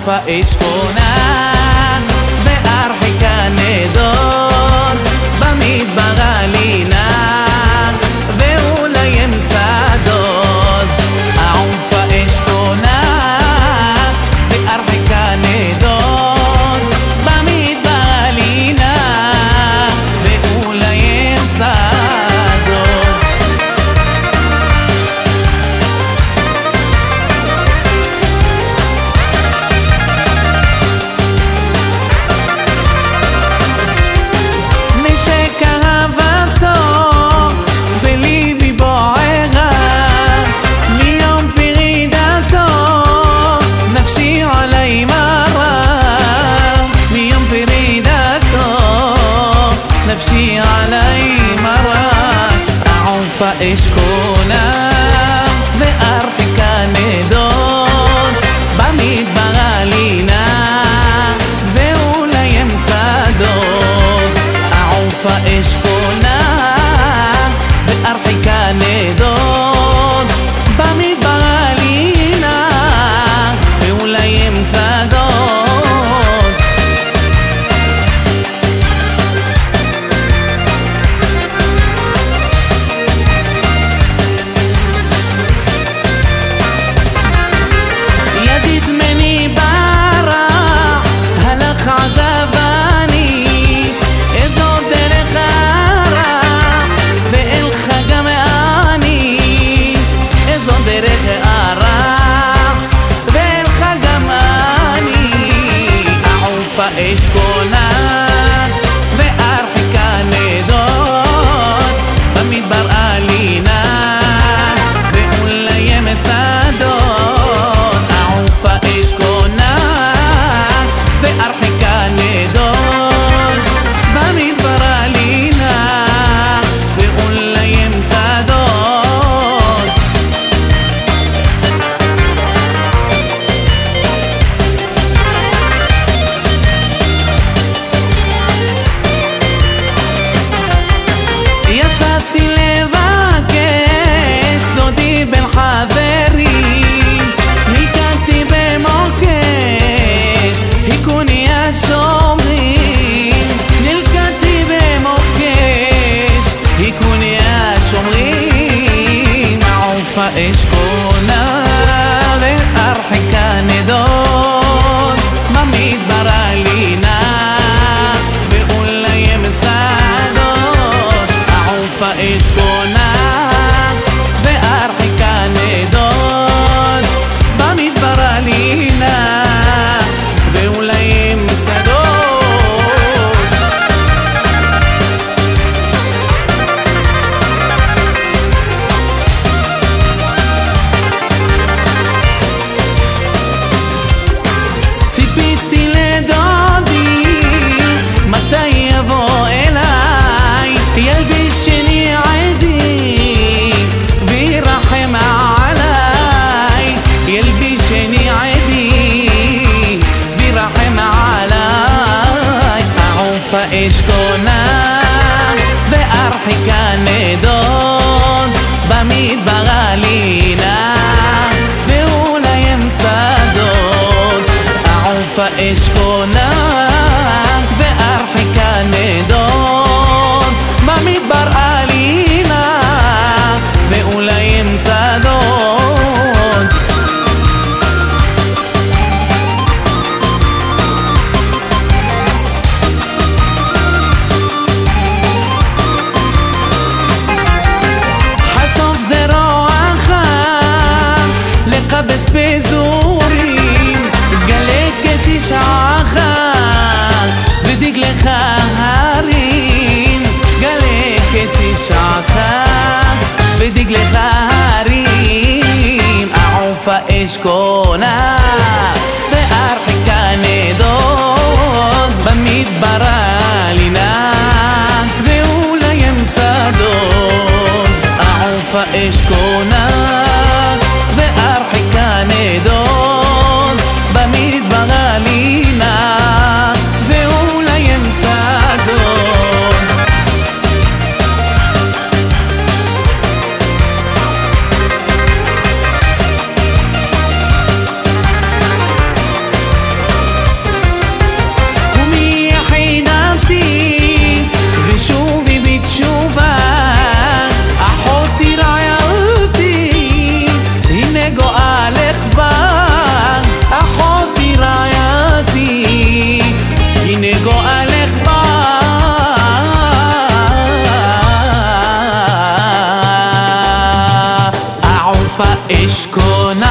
עופה אשכונה והרחיקה נדוד במדבר עלינה ואולי אמצע דוד עופה אשכונה והרחיקה נדוד במדבר עלינה ואולי אמצע نفسي علي مرة عوفة أشكونا وأرحكا ندود במדבר עלינה ואולי אמצע דוד עופה אשכונה וארחיקה נדוד במדבר עלינה ואולי אמצע דוד אשכונה והרחיקה נדוד במדבר עלינה ואולי אמצע דוד עופה אשכונה והרחיקה נדוד במדבר עלינה ואולי אמצע דוד יצאתי לבקש דודי בין חברים נלכדתי במוקש היכוני השומרים נלכדתי במוקש היכוני השומרים עופה אשכונה והרחיקה נדוד במדבר עלינה ואולי אמצע עופה אשכונה והרחיקה נדוד במדבר עלינה ואולי אמצע דוד ציפיתי לדודי מתי יבוא אליי ילבישני עדי וירחם עליי ילבישני עדי וירחם עליי עופה אשכונה והרחיקה נדוד במדבר עלינה ואולי אמצע דוד עופה אשכונה והרחיקה נדוד במדבר עלינה ואולי אמצע דוד חשוף זרועך לקבץ פזורים גלי כסי שעך ודגלך הרים גלי כסי שעך ודגלך הרים עופה אשכונה והרחיקה נדוד במדבר עלינה ואולי אמצע דוד עופה אשכונה והרחיקה נדוד במדבר עלינה ואולי אמצע דוד אשכונה